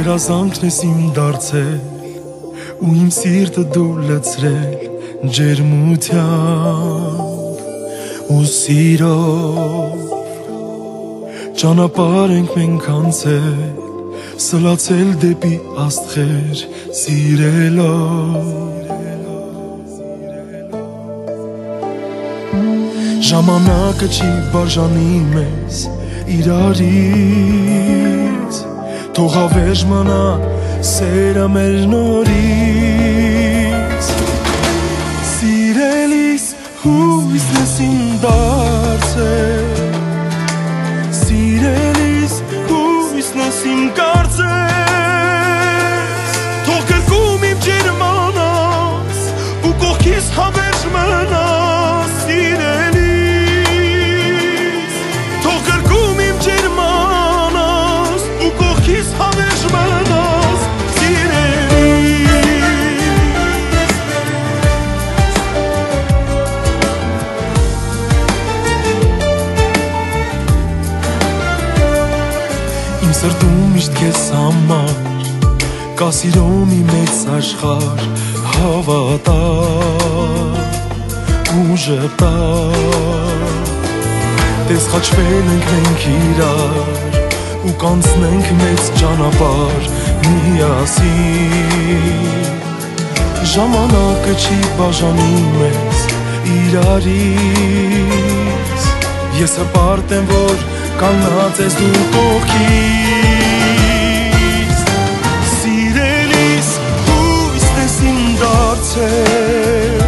երազանքն ես իմ դարձել ու իմ սիրտը դու լցրել ջերմությամբ ու սիրով ճանապարհ ենք մենք անցել սլացել դեպի աստղեր սիրելով ժամանակը չի բաժանի մեզ իրարից թող հավերժ մնա սերը մեր նորից սիրելիս հույսն ես իմ դարձել սիրելիս հույսն ես իմ կարծես թող գրկում իմ ջերմանաս ու կողքիս հավերժ մնաս սիրելիս թող գրկում իմ ջերմանաս ու կողքիս հավերժ մնաս Իմ սրտում միշտ քեզ համար կա սիրո մի մեծ աշխարհ հավատալ ու ժպտալ Տես խաչվել ենք մենք իրար ու կանցնենք մեծ ճանապարհ միասին Ժամանակը չի բաժանի մեզ իրարից Ես հպարտ եմ որ կանգնած ես դու կողքիս Սիրելիս հույսն ես իմ դարձել